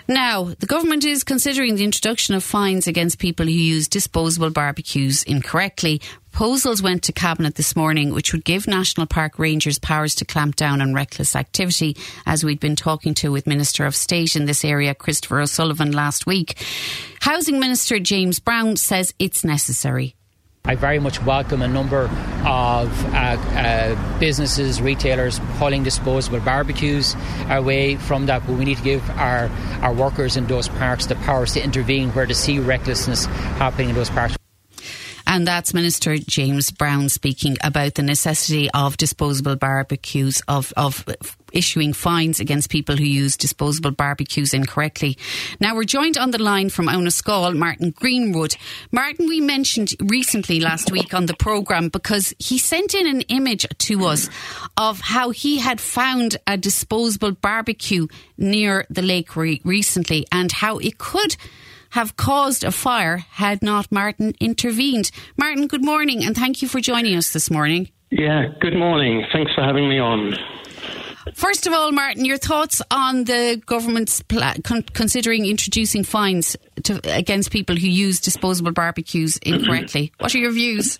Now, the government is considering the introduction of fines against people who use disposable barbecues incorrectly. Proposals went to Cabinet this morning, which would give National Park Rangers powers to clamp down on reckless activity, as we'd been talking to with Minister of State in this area, Christopher O'Sullivan, last week. Housing Minister James Browne says it's necessary. I very much welcome a number of businesses, retailers pulling disposable barbecues away from that, but we need to give our workers in those parks the powers to intervene where they see recklessness happening in those parks. And that's Minister James Browne speaking about the necessity of disposable barbecues, of issuing fines against people who use disposable barbecues incorrectly. Now, we're joined on the line from Owenascall, Martin Greenwood. Martin, we mentioned recently last week on the programme because he sent in an image to us of how he had found a disposable barbecue near the lake recently and how it could have caused a fire had not Martin intervened. Martin, good morning and thank you for joining us this morning. Yeah, good morning. Thanks for having me on. First of all, Martin, your thoughts on the government's considering introducing fines against people who use disposable barbecues incorrectly. What are your views?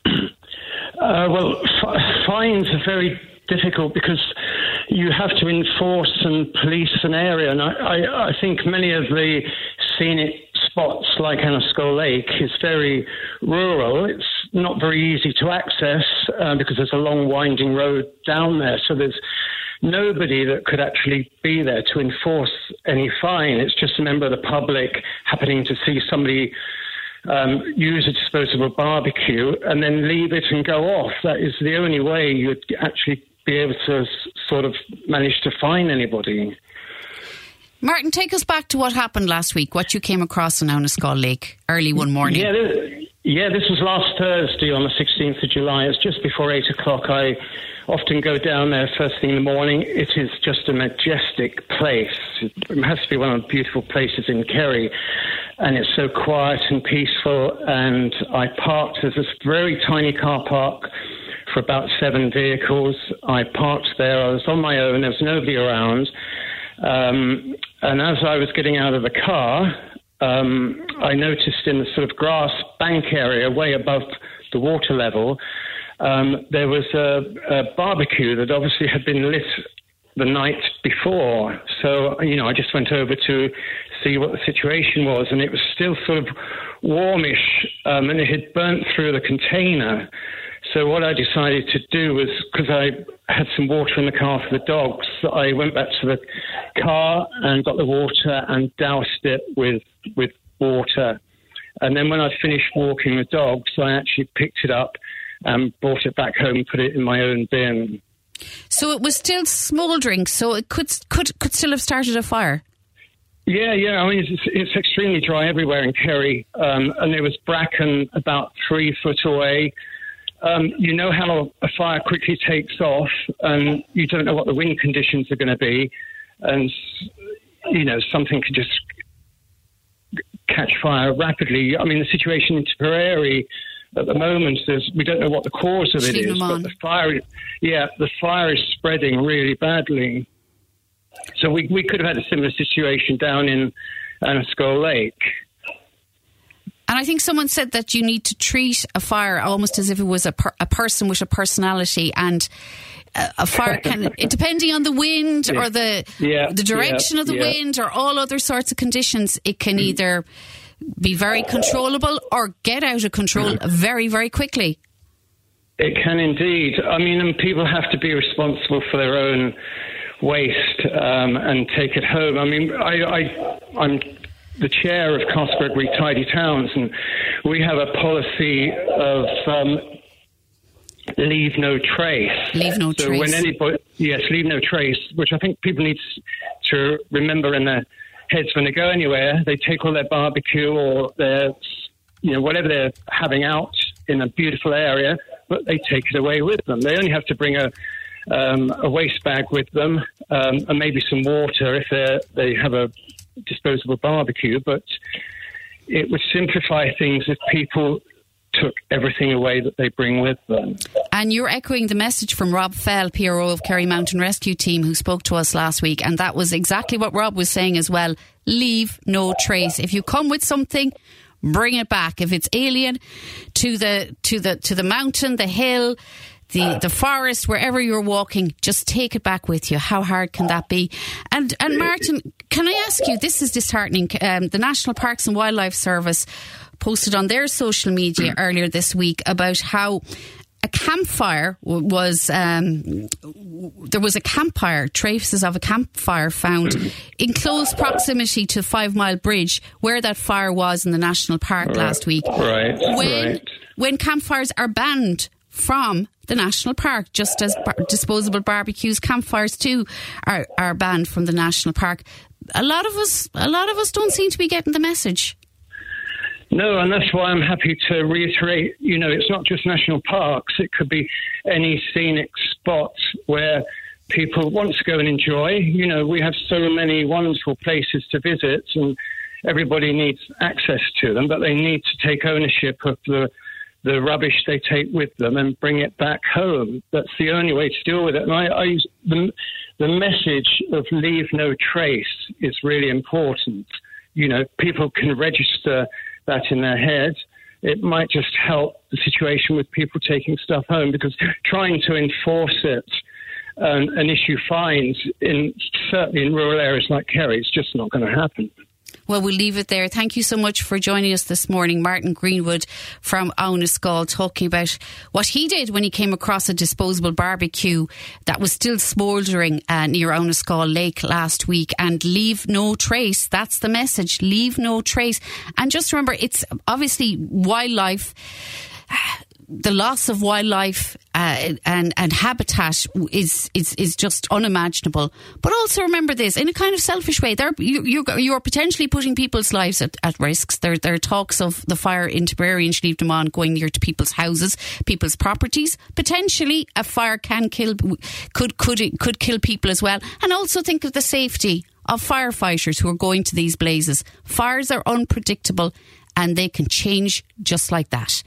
Fines are very difficult because you have to enforce and police an area, and I think many of the scenic spots like Owenascall Lake is very rural. It's not very easy to access because there's a long winding road down there, so there's nobody that could actually be there to enforce any fine. It's just a member of the public happening to see somebody use a disposable barbecue and then leave it and go off. That is the only way you'd actually be able to sort of manage to fine anybody. Martin, take us back to what happened last week, what you came across in Owenascall Lake early one morning. Yeah, this was last Thursday on the 16th of July. It's just before 8 o'clock. I often go down there first thing in the morning. It is just a majestic place. It has to be one of the beautiful places in Kerry. And it's so quiet and peaceful. And I parked, there's this very tiny car park for about 7 vehicles. I parked there. I was on my own. There was nobody around. And as I was getting out of the car, I noticed in the sort of grass bank area way above the water level, there was a barbecue that obviously had been lit the night before. So, I just went over to see what the situation was, and it was still sort of warmish, and it had burnt through the container. So what I decided to do was, because I had some water in the car for the dogs, I went back to the car and got the water and doused it with water. And then when I finished walking the dogs, I actually picked it up and brought it back home and put it in my own bin. So it was still smouldering, so it could still have started a fire? Yeah. I mean, it's extremely dry everywhere in Kerry, and there was bracken about 3 foot away. You know how a fire quickly takes off, and you don't know what the wind conditions are going to be, and something could just catch fire rapidly. I mean, the situation in Tipperary at the moment is we don't know what the cause of it is, but the fire is spreading really badly. So we could have had a similar situation down in Owenascall Lake. And I think someone said that you need to treat a fire almost as if it was a person with a personality, and a fire can, depending on the wind or the direction of the wind or all other sorts of conditions, it can either be very controllable or get out of control very, very quickly. It can indeed. I mean, and people have to be responsible for their own waste and take it home. I mean, I'm the chair of Castle Gregory Tidy Towns, and we have a policy of leave no trace. Leave no trace. Leave no trace, which I think people need to remember in their heads when they go anywhere. They take all their barbecue or their, whatever they're having out in a beautiful area, but they take it away with them. They only have to bring a waste bag with them and maybe some water if they have a disposable barbecue, but it would simplify things if people took everything away that they bring with them. And you're echoing the message from Rob Fell, PRO of Kerry Mountain Rescue Team, who spoke to us last week, and that was exactly what Rob was saying as well. Leave no trace. If you come with something, bring it back. If it's alien to the mountain, the hill, the forest, wherever you're walking, just take it back with you. How hard can that be? And Martin, can I ask you, this is disheartening. The National Parks and Wildlife Service posted on their social media earlier this week about how a campfire was, there was a campfire, traces of a campfire found in close proximity to 5 Mile Bridge, where that fire was in the National Park last week. When campfires are banned from the National Park, just as disposable barbecues, campfires too are banned from the National Park. A lot of us don't seem to be getting the message. No, and that's why I'm happy to reiterate, it's not just national parks. It could be any scenic spot where people want to go and enjoy. We have so many wonderful places to visit, and everybody needs access to them, but they need to take ownership of the rubbish they take with them and bring it back home. That's the only way to deal with it. And I use the message of leave no trace is really important. People can register that in their head. It might just help the situation with people taking stuff home, because trying to enforce it and issue fines, certainly in rural areas like Kerry, is just not going to happen. Well, we'll leave it there. Thank you so much for joining us this morning. Martin Greenwood from Auniscall, talking about what he did when he came across a disposable barbecue that was still smouldering near Auniscall Lake last week. And leave no trace. That's the message. Leave no trace. And just remember, it's obviously wildlife. The loss of wildlife and habitat is just unimaginable. But also remember this, in a kind of selfish way, you're potentially putting people's lives at risk. There are talks of the fire in Tipperary and Slieve going near to people's houses, people's properties. Potentially, a fire could kill people as well. And also think of the safety of firefighters who are going to these blazes. Fires are unpredictable, and they can change just like that.